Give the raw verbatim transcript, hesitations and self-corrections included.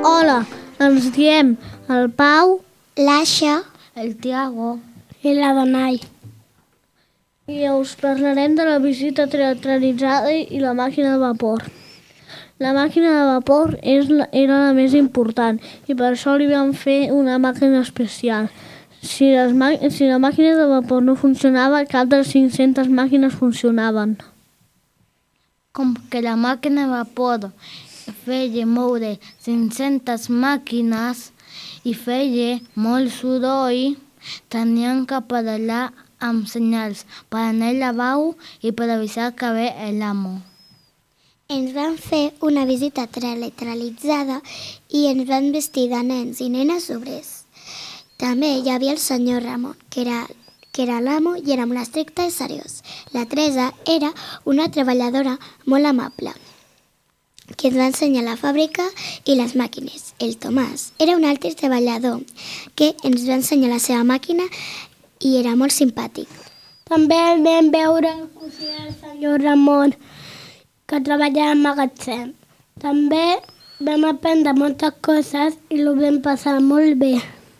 Hola, ens diem el Pau, l'Aixa, el Tiago i la Danai. i us parlarem de la visita teatralitzada i la màquina de vapor. La màquina de vapor és la, era la més important i per això li vam fer una màquina especial. Si, les, si la màquina de vapor no funcionava, cap de les cinc-centes màquines funcionaven. Com que la màquina de vapor feia moure cinc-centes màquines i feia molt soroll, tenien que parlar amb senyals per anar al lavabo i per avisar que ve l'amo. Ens van fer una visita teatralitzada i ens van vestir de nens i nenes obrers. També hi havia el senyor Ramon, que era, que era l'amo i era molt estricte i seriós. La Teresa era una treballadora molt amable, que ens va ensenyar la fàbrica i les màquines. El Tomàs era un altre treballador que ens va ensenyar la seva màquina i era molt simpàtic. També el vam veure el cosí del senyor Ramon, que treballava al magatzem. També vam aprendre moltes coses i ho vam passar molt bé.